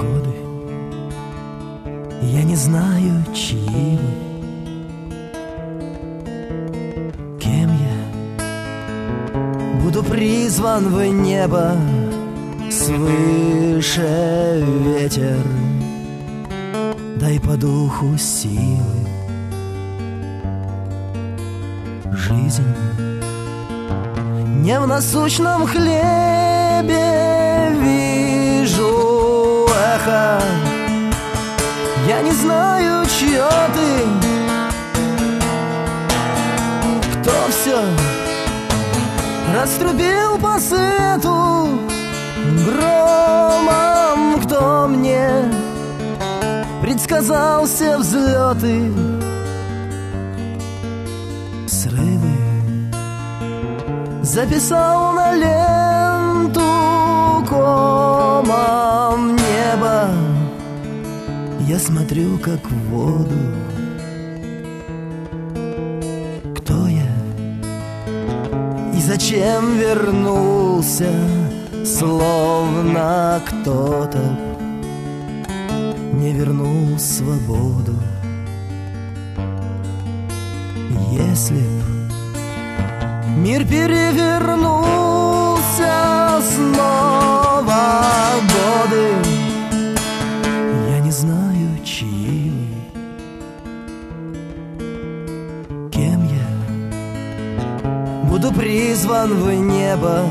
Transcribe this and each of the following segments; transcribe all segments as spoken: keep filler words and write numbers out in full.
годы, я не знаю, чьи вы, кем я. Буду призван в небо, свыше ветер, дай по духу силы. Жизнь не в насущном хлебе вижу эхо. Я не знаю, чье ты, кто все раструбил по свету громом, кто мне предсказал все взлеты, срывы, записал на ленту комом неба. Я смотрю, как в воду. Кто я и зачем вернулся, словно кто-то не вернул свободу. Если б мир перевернулся снова, годы, я не знаю, чьи вы, кем я. Буду призван в небо,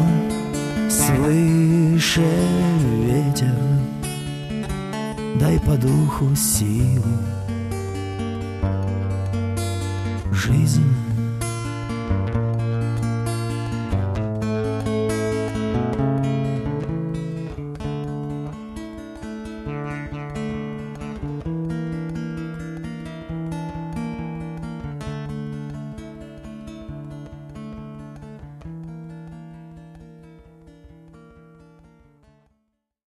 свыше ветер, дай по духу силу. Жизнь